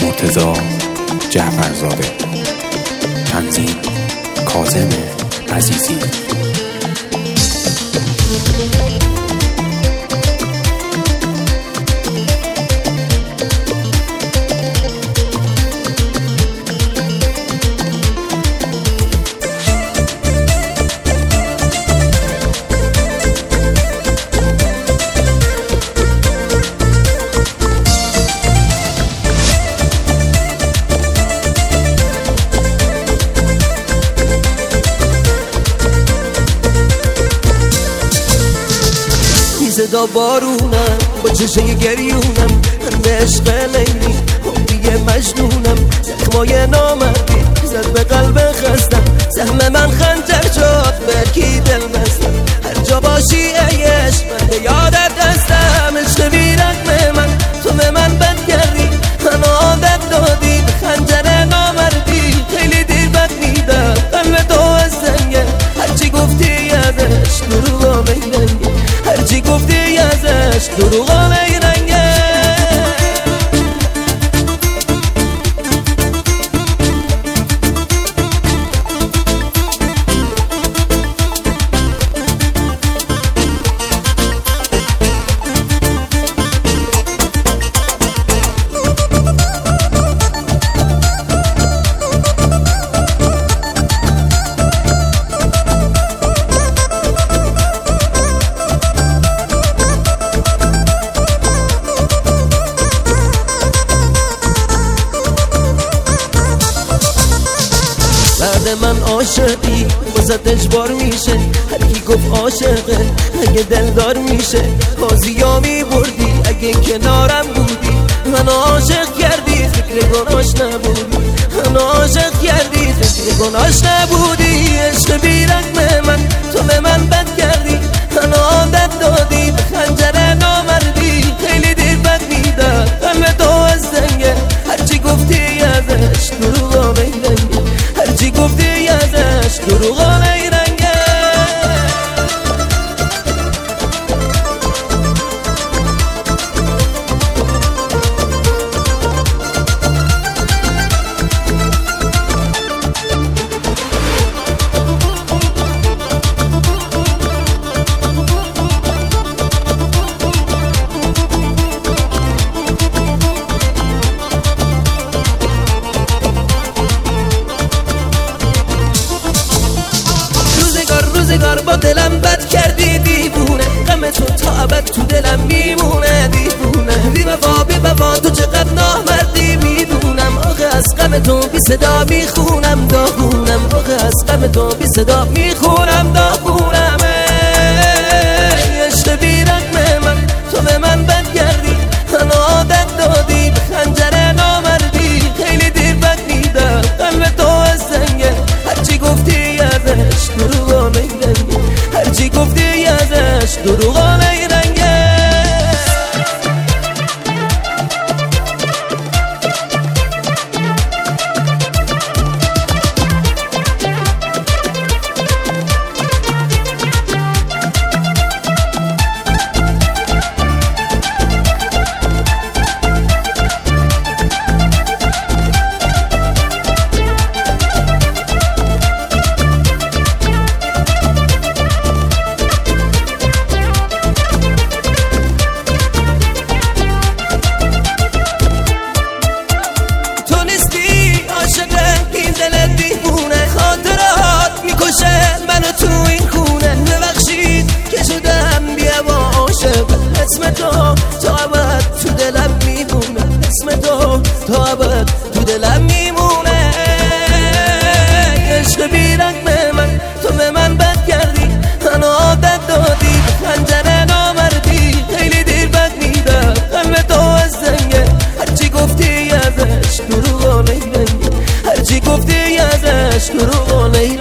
مرتضی جعفرزاده، تنظیم کاظم عزیزی. صدا بارونم با چشم گریونم، من به عشق لیلی حبی مجنونم. زخمای نامردی زد به قلب خستم، سهم من خنجر شد به کی دل بستم. هر جا باشی ای عشق من به یادت هستم. عشق بی رغم من تو به من بد کردی، من عادت دادی به خنجر نامردی. خیلی دیر بد میدم قلب تو از سنگه، هرچی گفتی ازش دروغا میرنگه، هرچی گفتی ازش دروغا میرنگه. بعد من عاشقی واسه اجبار میشه، هر کی گفت عاشقه اگه دلدار میشه. بازیا میبردی اگه کنارم بودی، من عاشق کردی فکر گناش نبودی، من عاشق کردی فکر گناش نبودی. عشق بی رغم من تو به من بد کردی، من عادت دادی به خنجر نامردی. خیلی دیر بد میدم قلب تو از سنگه، هرچی گفتی ازش دروغا میرنگه، هرچی گفتی ازش دروغا میرنگه. روزگار با دلم بد کردی دیوونه، غم تو تا ابد تو دلم میمونه. دیوونه بی وفا تو چقدر نامردی میدونم. آخه از غم تو بی صدا میخونم داغونم، آخه از غم تو بی صدا میخونم داغونم. عشق بی رغم من تو به من بد کردی، من عادت دادی به خنجر نامردی. خیلی دیر بد میدم قلب تو از سنگه، هرچی گفتی ازش دروغا میرنگه، هرچی گفتی ازش دروغا میرنگه. اسم تو تا ابد تو دلم میمونه، اسم تو تا ابد تو دلم میمونه. عشق بی رغم من تو به من بد کردی، من عادت دادی به خنجر نامردی. خیلی دیر بد میدم قلب تو از سنگه، هرچی گفتی ازش دروغا میرنگه، هرچی گفتی ازش دروغا میرنگه.